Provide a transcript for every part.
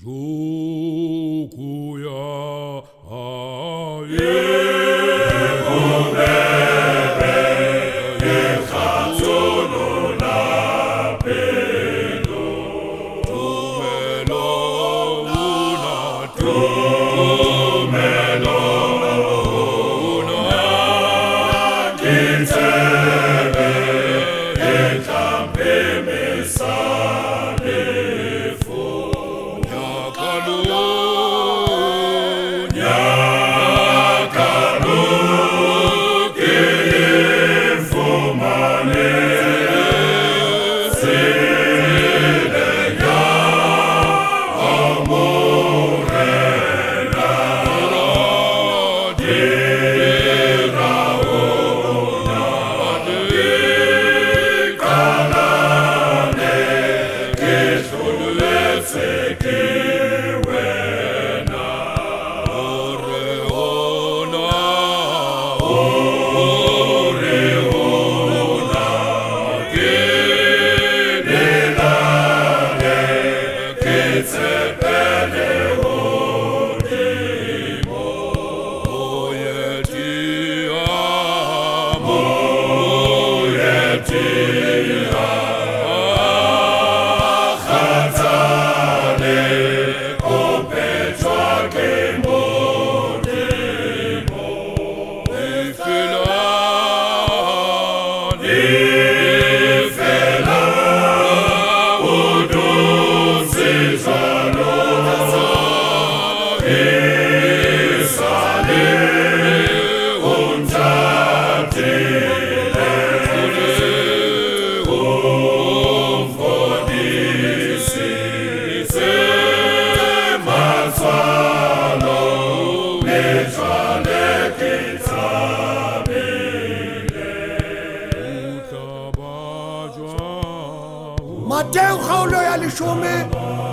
Mateo kgaolo ya 10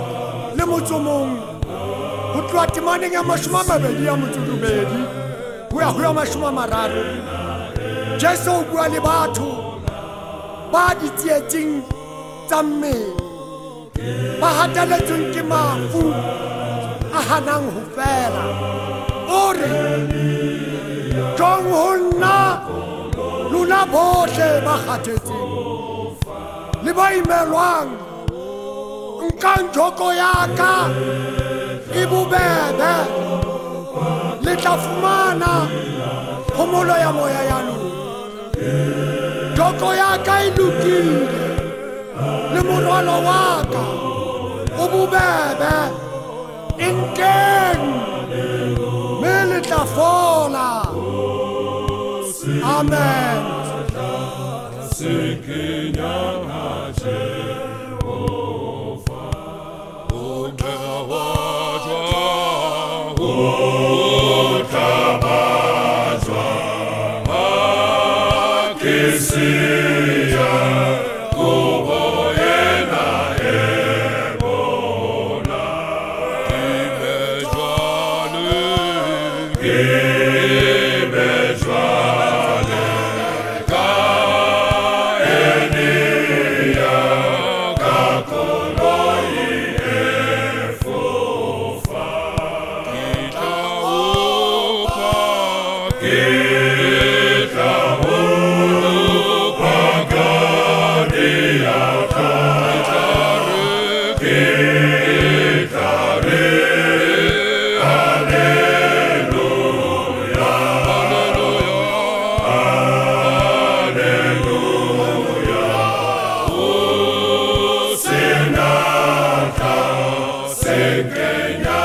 le motso mong ho tloha temaneng ya 20 ya motsotsobedi ho ya ho ya 30. Jesu o bua le batho ba ditsietsing tsa mmele, ba hatelletsweng ke mafu a hanang ho fela. O re, tjong ho nna lona bohle ba kgathetseng le ba imelwang, nkang joko ya ka e bobebe, le tla fumana phomolo ya moya ya lona. Joko ya ka e lokile le morwalo wa ka o bobebe, e nkeng mme le tla fola. Amen. Kenya.